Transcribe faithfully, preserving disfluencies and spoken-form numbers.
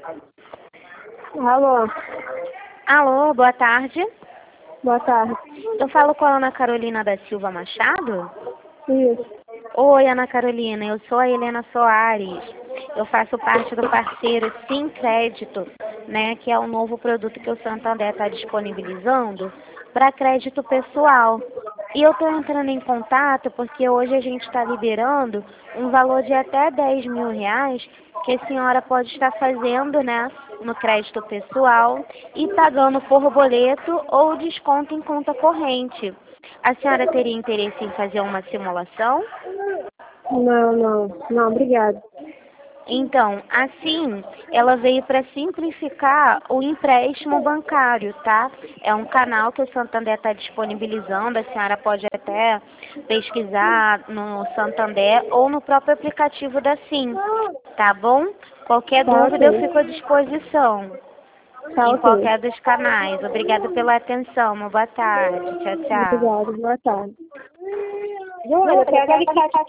Alô, Alô, boa tarde. boa tarde. Eu falo com a Ana Carolina da Silva Machado? Isso. Oi, Ana Carolina, eu sou a Helena Soares. Eu faço parte do parceiro Sim Crédito, né, que é um novo produto que o Santander está disponibilizando para crédito pessoal. E eu estou entrando em contato porque hoje a gente está liberando um valor de até dez mil reais que a senhora pode estar fazendo, né, no crédito pessoal e pagando por boleto ou desconto em conta corrente. A senhora teria interesse em fazer uma simulação? Não, não, não, obrigada. Então, assim, ela veio para simplificar o empréstimo bancário, tá? É um canal que o Santander está disponibilizando, a senhora pode até pesquisar no Santander ou no próprio aplicativo da Sim, tá bom? Qualquer Tá dúvida eu ok. fico à disposição Tá em ok. qualquer dos canais. Obrigada pela atenção, uma boa tarde. Tchau, tchau. Obrigada, boa tarde. Júlia, pega ali que tá